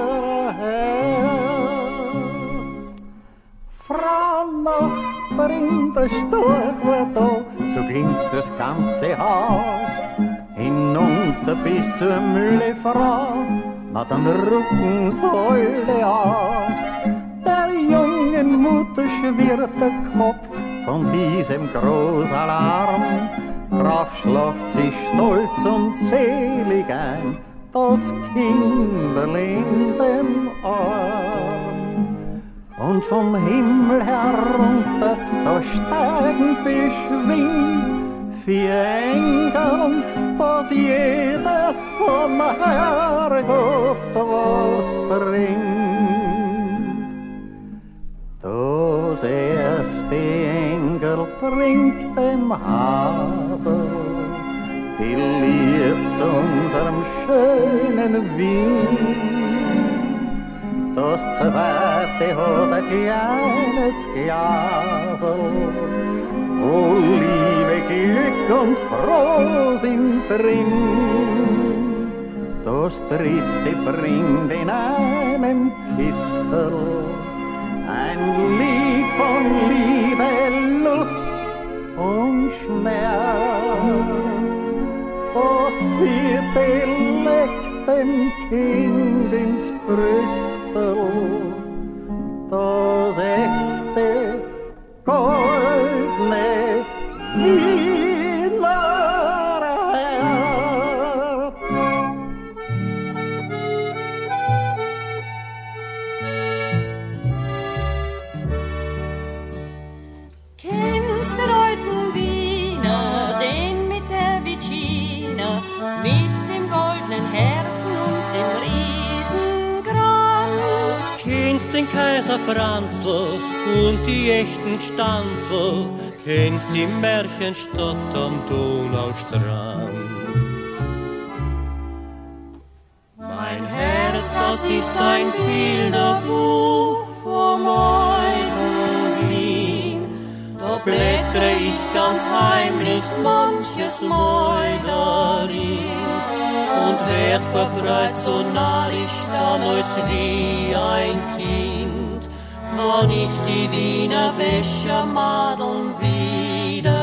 Herz. Frauennacht bringt der Storch da, so klingt's das ganze Haus. Hinunter bis zur Müllefrau, na dann rücken Säule aus. Der jungen Mutter schwirrt der Kopf von diesem Großalarm. Drauf schlaft sie stolz und selig ein, das Kinderl in dem Arm. Und vom Himmel herunter, da steigen beschwingt vier Engel, dass jedes vom Herrgott was bringt. Das erste Engel bringt dem Hasel die Lied zu unserem schönen Wien. Das zweite hat ein kleines Glasel, wo Liebe, Glück und Frohsinn drin. Das dritte bringt in einem Kistel ein Lied von Liebe, Lust und Schmerz. Das vierte legt dem Kind ins Brüstel das echte goldene Wiener Herz. Kennst du den alten Wiener, den mit der Vicina, mit dem goldenen Herzen und dem Riesengrand? Kennst den Kaiser Franzl und die echten Stanzl, kennst die Märchenstadt am Donaustrand. Mein Herz, das ist ein Bilderbuch vom alten Wien, da blättere ich ganz heimlich manches Mal darin und werd vor Freud so narrisch dann als wie ein Kind, wann ich die Wiener Wäschermadeln wiederfind.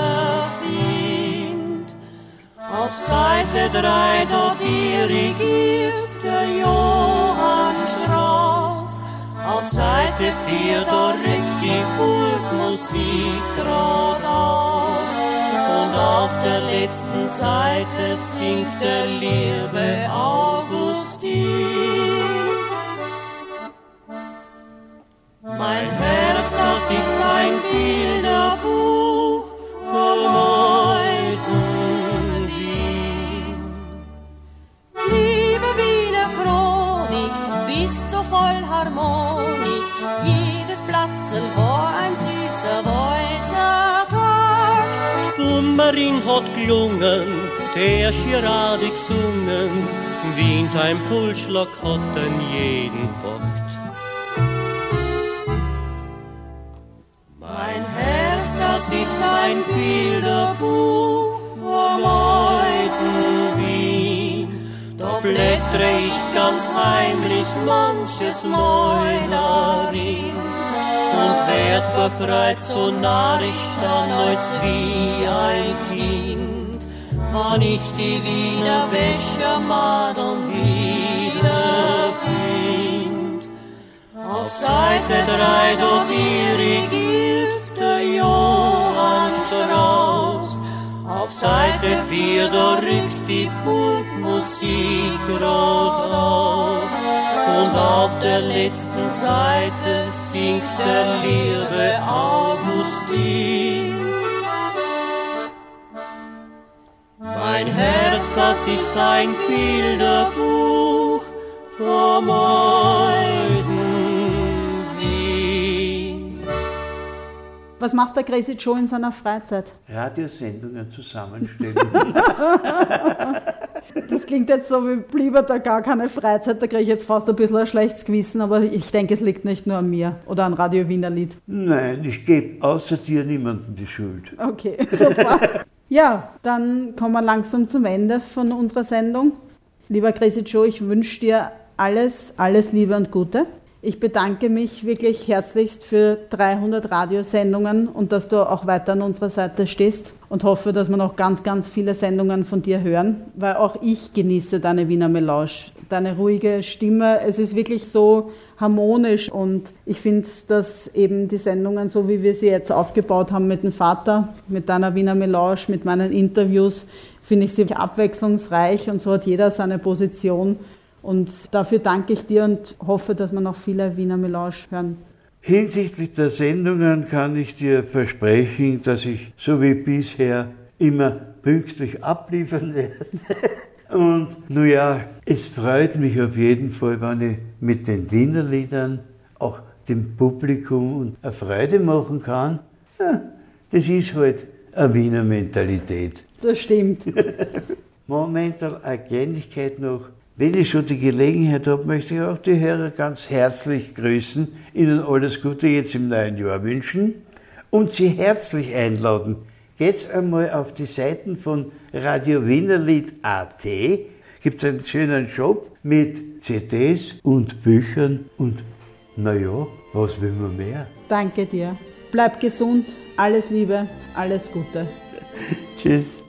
Auf Seite drei da dirigiert der Johann Strauß Auf Seite vier, da rückt die Burgmusik grad aus. Und auf der letzten Seite singt der liebe Augustin. Mein Herz, das ist ein Bilderbuch vom heutigen Wien. Liebe Wiener Chronik, bist so voll Harmonik, jedes Platzel war ein süßer Walzertakt. Bummerin hat gelungen, der Girade gesungen, Wien ein Pulsschlag hat an jeden packt. Mein Herz, das ist ein Bilderbuch vom heutigen Wien. Da blättre ich ganz heimlich manches Mal darin und werd verfreut so narrisch dann als wie ein Kind, wann ich die Wiener Wäschermadeln wiederfind. Auf Seite drei, da dirigiert der Johann Strauss. Auf Seite vier, da rückt die Burgmusik grad aus. Und auf der letzten Seite singt der liebe Augustin. Mein Herz, das ist ein Bilderbuch vom heutigen Wien. Was macht der Crazy Joe in seiner Freizeit? Radiosendungen zusammenstellen. Das klingt jetzt so, wie bliebe da gar keine Freizeit, da kriege ich jetzt fast ein bisschen ein schlechtes Gewissen, aber ich denke, es liegt nicht nur an mir oder an Radio Wiener Lied. Nein, ich gebe außer dir niemandem die Schuld. Okay, super. Ja, dann kommen wir langsam zum Ende von unserer Sendung. Lieber Crazy Joe, ich wünsche dir alles, alles Liebe und Gute. Ich bedanke mich wirklich herzlichst für dreihundert Radiosendungen und dass du auch weiter an unserer Seite stehst und hoffe, dass wir noch ganz, ganz viele Sendungen von dir hören, weil auch ich genieße deine Wiener Melange, deine ruhige Stimme. Es ist wirklich so harmonisch und ich finde, dass eben die Sendungen, so wie wir sie jetzt aufgebaut haben mit dem Vater, mit deiner Wiener Melange, mit meinen Interviews, finde ich sie abwechslungsreich und so hat jeder seine Position. Und dafür danke ich dir und hoffe, dass wir noch viele Wiener Melange hören. Hinsichtlich der Sendungen kann ich dir versprechen, dass ich so wie bisher immer pünktlich abliefern werde. Und nun ja, es freut mich auf jeden Fall, wenn ich mit den Wiener Liedern auch dem Publikum eine Freude machen kann. Ja, das ist halt eine Wiener Mentalität. Das stimmt. Momentan eine Kleinigkeit noch. Wenn ich schon die Gelegenheit habe, möchte ich auch die Hörer ganz herzlich grüßen, Ihnen alles Gute jetzt im neuen Jahr wünschen und Sie herzlich einladen. Geht's einmal auf die Seiten von Radio Wienerlied punkt at, gibt es einen schönen Shop mit C Ds und Büchern und naja, was will man mehr? Danke dir. Bleib gesund, alles Liebe, alles Gute. Tschüss.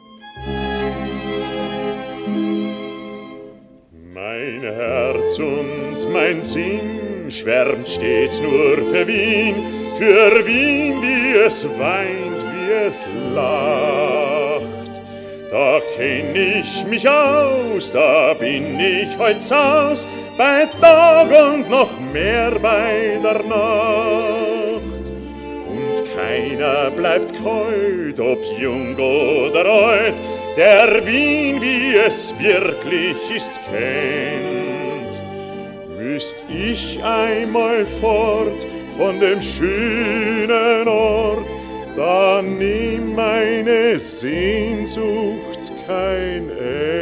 Mein Herz und mein Sinn schwärmt stets nur für Wien, für Wien, wie es weint, wie es lacht. Da kenn ich mich aus, da bin ich heut Saus, bei Tag und noch mehr bei der Nacht. Und keiner bleibt keut, ob jung oder alt, der Wien, wie es wirklich ist, kennt. Müsst ich einmal fort von dem schönen Ort, dann nimm meine Sehnsucht kein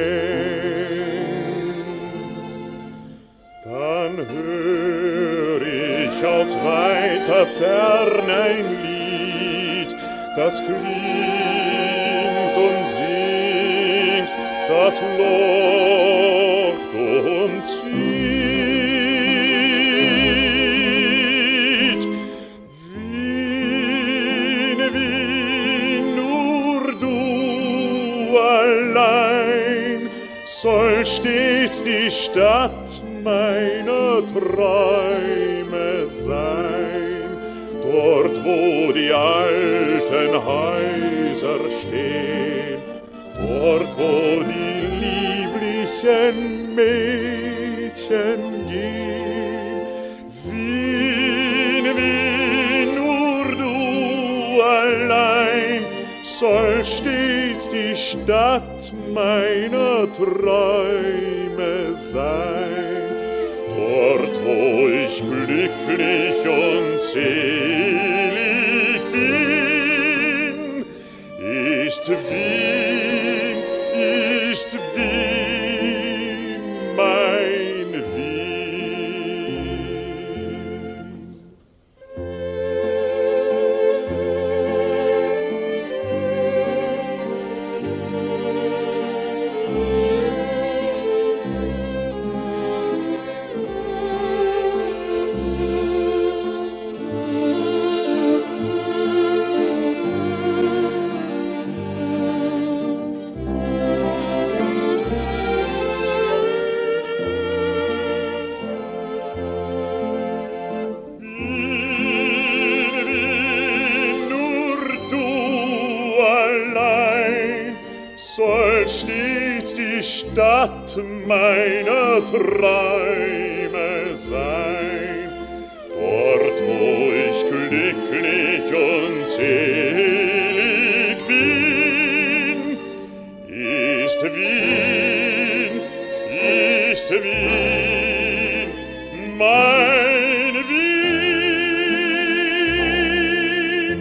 End. Dann hör ich aus weiter Ferne ein Lied, das klingt und singt, das lockt und zieht. Wien, Wien, nur du allein soll stets die Stadt meiner Träume sein. Dort, wo die alten Häuser stehen, dort, wo die lieblichen Mädchen gehen. Wien, Wien, nur du allein soll stets die Stadt meiner Träume sein. Dort, wo ich glücklich und selig bin, ist Wien, ist Wien, mein Wien. Stets die Stadt meiner Träume sein, dort, wo ich glücklich und selig bin, ist Wien, ist Wien, mein Wien.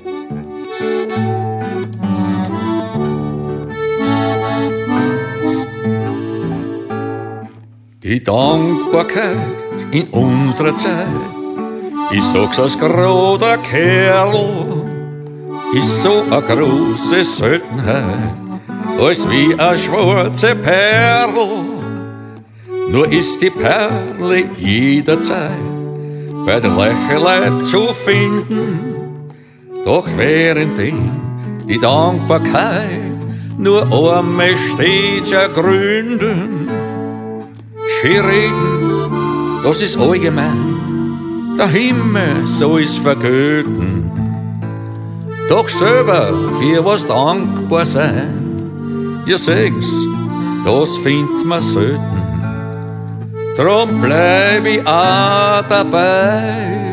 Die Dankbarkeit in unserer Zeit, ich sag's als großer Kerl, ist so a große Seltenheit, als wie a schwarze Perl. Nur ist die Perle jederzeit bei der Lächelei zu finden, doch währenddem die Dankbarkeit nur Arme stets ergründen. Schön reden, das ist allgemein, der Himmel soll es vergöten. Doch selber für was dankbar sein, ihr seht's, das findet man selten. Drum bleib ich auch dabei.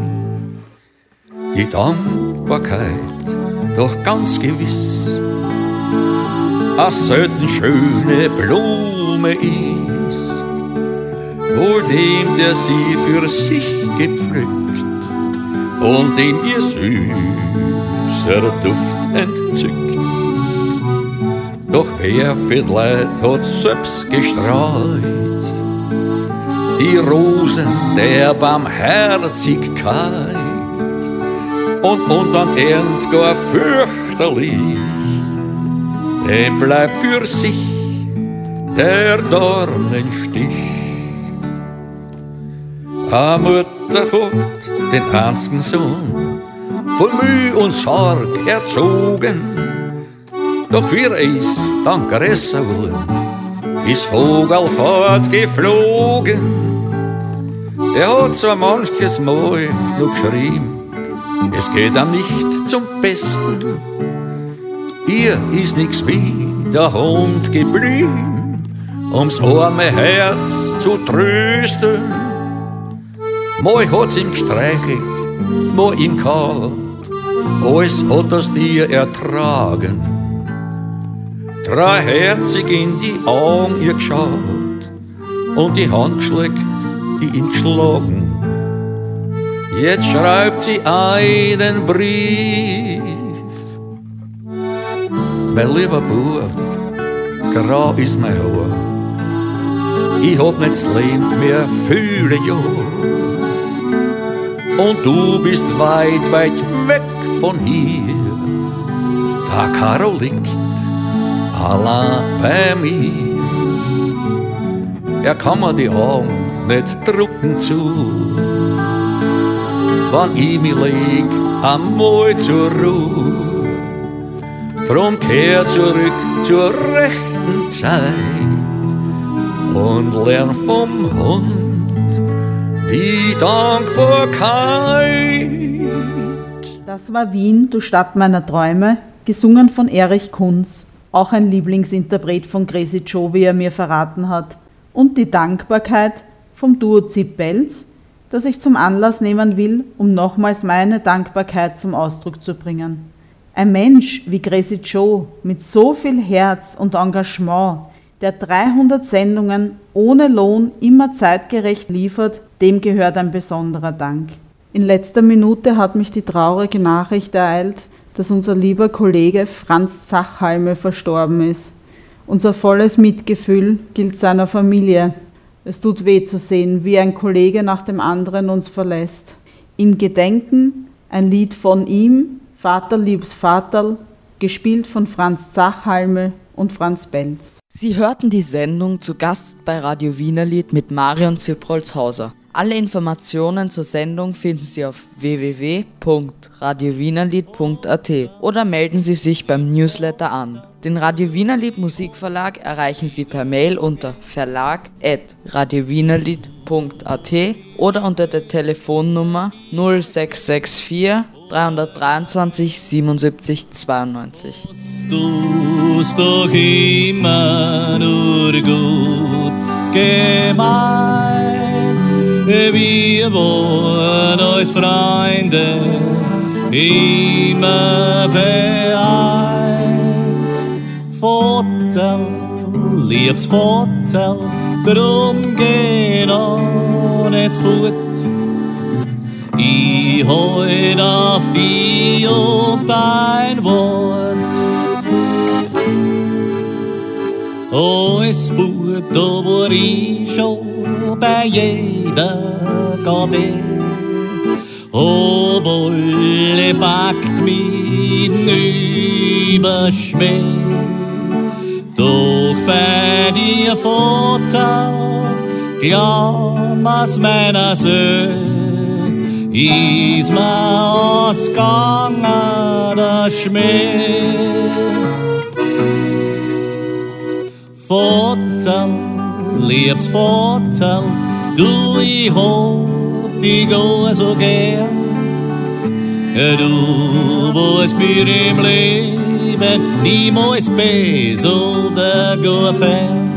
Die Dankbarkeit, doch ganz gewiss, a selten schöne Blume ist. Wohl dem, der sie für sich gepflückt und den ihr süßer Duft entzückt. Doch wer für die Leid hat selbst gestreut die Rosen der Barmherzigkeit und untern Ernst gar fürchterlich, dem bleibt für sich der Dornenstich. A Mutter hat den einzigen Sohn voll Mühe und Sorg erzogen, doch wie er ist dann größer geworden, ist Vogel fortgeflogen. Er hat zwar manches Mal noch geschrieben, es geht ihm nicht zum Besten. Ihr ist nix wie der Hund geblieben, ums arme Herz zu trösten. Mal hat's ihm gestreichelt, mal ihn gehabt, alles hat das Tier ertragen. Dreiherzig in die Augen ihr geschaut und die Hand schlägt, die ihn geschlagen. Jetzt schreibt sie einen Brief. Mein lieber Bub, grau ist mein Haar, ich hab nicht das Leben mehr viele Jahre. Und du bist weit, weit weg von hier. Da Karo liegt allein bei mir. Er kann mir die Augen nicht drucken zu, wann ich mich leg einmal zur Ruhe. Drum kehr zurück zur rechten Zeit, und lern vom Hund die Dankbarkeit. Das war Wien, du Stadt meiner Träume, gesungen von Erich Kunz, auch ein Lieblingsinterpret von Crazy Joe, wie er mir verraten hat. Und die Dankbarkeit vom Duo Zipp-Belz, das ich zum Anlass nehmen will, um nochmals meine Dankbarkeit zum Ausdruck zu bringen. Ein Mensch wie Crazy Joe mit so viel Herz und Engagement, der dreihundert Sendungen ohne Lohn immer zeitgerecht liefert, dem gehört ein besonderer Dank. In letzter Minute hat mich die traurige Nachricht ereilt, dass unser lieber Kollege Franz Zachhalme verstorben ist. Unser volles Mitgefühl gilt seiner Familie. Es tut weh zu sehen, wie ein Kollege nach dem anderen uns verlässt. Im Gedenken ein Lied von ihm, Vater liebs Vaterl, gespielt von Franz Zachhalme und Franz Belz. Sie hörten die Sendung Zu Gast bei Radio Wienerlied mit Marion Zipprolz-Hauser. Alle Informationen zur Sendung finden Sie auf w w w punkt radio wienerlied punkt a t oder melden Sie sich beim Newsletter an. Den Radio Wienerlied Musikverlag erreichen Sie per Mail unter verlag at radio wienerlied punkt a t oder unter der Telefonnummer null sechs sechs vier dreihundertdreiundzwanzig siebenundsiebzig zweiundneunzig. Du's doch immer nur gut gemeint. Wir wollen als Freunde immer vereint. Vater, liebes Vater, drum geh noch nicht fort. Ich heut auf die und dein Wort. Als Bub, da war ich schon bei jeder Garde. Hab alle packt mit Überschmäh. Doch bei dir, Vater, klammer's meiner Söhne, ist mir ausgegangen der Schmäh. Vater, liebes Vater, du, ich hab dich gar so gern. Du warst mir im Leben niemals besser oder gar fern.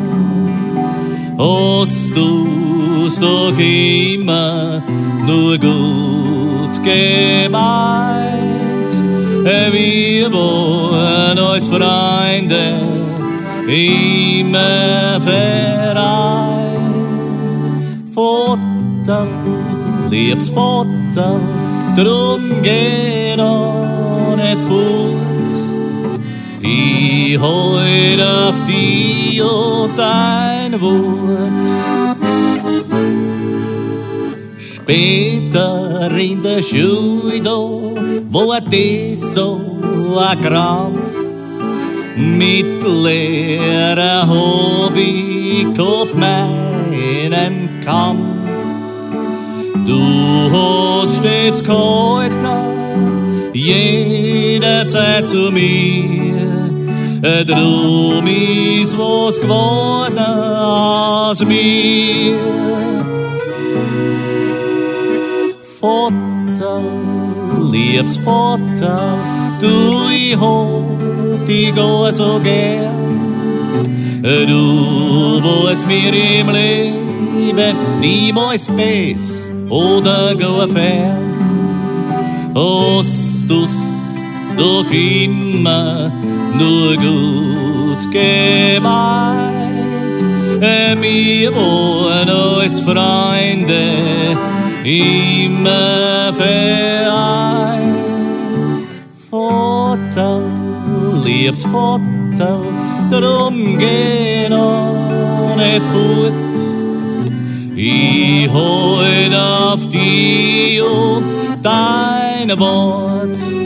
Hast du's doch immer nur gut gemeint. Wir waren als Freunde immer vereint. Vater, liebes Vater, drum geh noch nicht fort. Ich heut auf dich und dein Wort. Später in der Schule da war das so ein Krampf. Mit Lehrer hab ich gehabt meinen Kampf. Du hast stets gehalten, jederzeit zu mir. Drum ist was geworden aus mir. Vater, liebes Vater, du, ich hab dich gar so gern. Du warst mir im Leben niemals besser oder gar fern. Hast du's doch immer nur gut gemeint. Wir waren als Freunde immer vereint. Vater, liebes Vater, drum geh noch nicht fort. Ich heut auf dich und dein Wort.